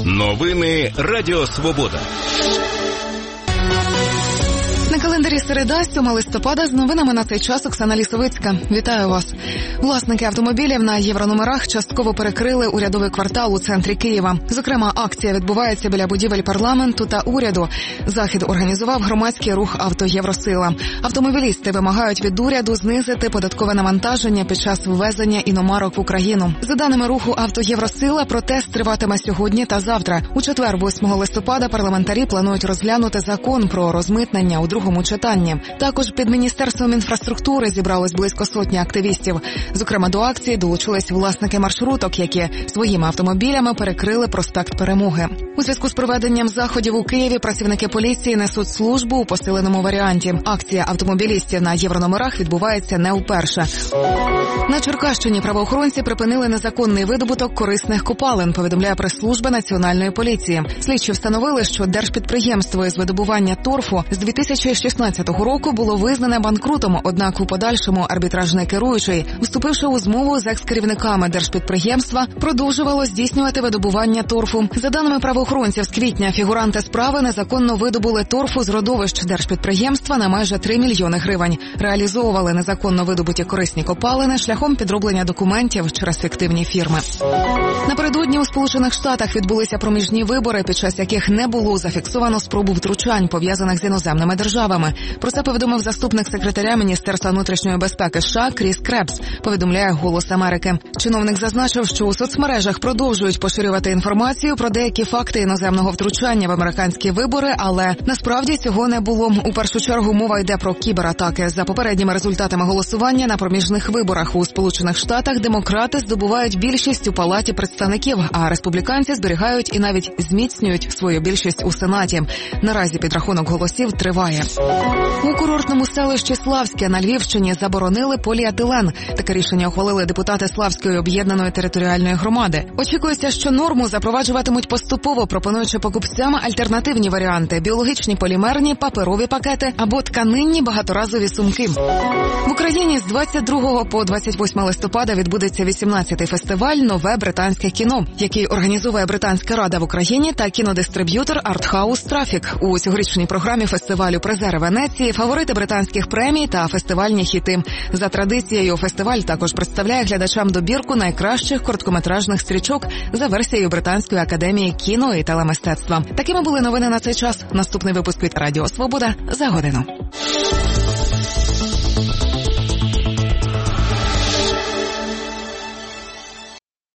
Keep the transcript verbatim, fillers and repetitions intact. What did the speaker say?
Новини Радіо Свобода. На календарі середа, сьомого листопада, з новинами на цей час Оксана Лісовицька. Вітаю вас. Власники автомобілів на єврономерах частково перекрили урядовий квартал у центрі Києва. Зокрема, акція відбувається біля будівель парламенту та уряду. Захід організував громадський рух «Автоєвросила». Автомобілісти вимагають від уряду знизити податкове навантаження під час ввезення іномарок в Україну. За даними руху «Автоєвросила», протест триватиме сьогодні та завтра. У четвер, восьмого листопада, парламентарі планують розглянути закон про розмитнення у другому читанні. Також під Міністерством інфраструктури зібралось близько сотні активістів. Зокрема, до акції долучились власники маршруток, які своїми автомобілями перекрили проспект Перемоги. У зв'язку з проведенням заходів у Києві працівники поліції несуть службу у посиленому варіанті. Акція автомобілістів на єврономерах відбувається не вперше. На Черкащині правоохоронці припинили незаконний видобуток корисних копалин, повідомляє прес-служба Національної поліції. Слідчі встановили, що держпідприємство із видобування торфу з дві тисячі шістнадцятого року було визнане банкрутом, однак у подальшому арбітражний керуючий, вступивши у змову з екс-керівниками держпідприємства, продовжувало здійснювати видобування торфу. За даними правоохоронців, з квітня фігуранти справи незаконно видобули торфу з родовищ держпідприємства на майже три мільйони гривень. Реалізовували незаконно видобуті корисні копалини шляхом підроблення документів через фіктивні фірми. Напередодні у Сполучених Штатах відбулися проміжні вибори, під час яких не було зафіксовано спробу втручань, пов'язаних з іноземними державами. Про це повідомив заступник секретаря Міністерства внутрішньої безпеки США Кріс Кребс, повідомляє «Голос Америки». Чиновник зазначив, що у соцмережах продовжують поширювати інформацію про деякі факти іноземного втручання в американські вибори, але насправді цього не було. У першу чергу мова йде про кібератаки. За попередніми результатами голосування на проміжних виборах у Сполучених Штатах демократи здобувають більшість у Палаті представників, а республіканці зберігають і навіть зміцнюють свою більшість у Сенаті. Наразі підрахунок голосів триває. У курортному селищі Славське на Львівщині заборонили поліетилен. Таке рішення ухвалили депутати Славської об'єднаної територіальної громади. Очікується, що норму запроваджуватимуть поступово, пропонуючи покупцям альтернативні варіанти – біологічні полімерні, паперові пакети або тканинні багаторазові сумки. В Україні з двадцять другого по двадцять восьме листопада відбудеться вісімнадцятий фестиваль «Нове британське кіно», який організовує Британська рада в Україні та кінодистриб'ютор «Артхаус Трафік». У цьогорічній програмі фестивалю «Призери Венеції», фаворити британських премій та фестивальні хіти. За традицією, фестиваль також представляє глядачам добірку найкращих короткометражних стрічок за версією Британської академії кіно і телемистецтва. Такими були новини на цей час. Наступний випуск від Радіо Свобода за годину.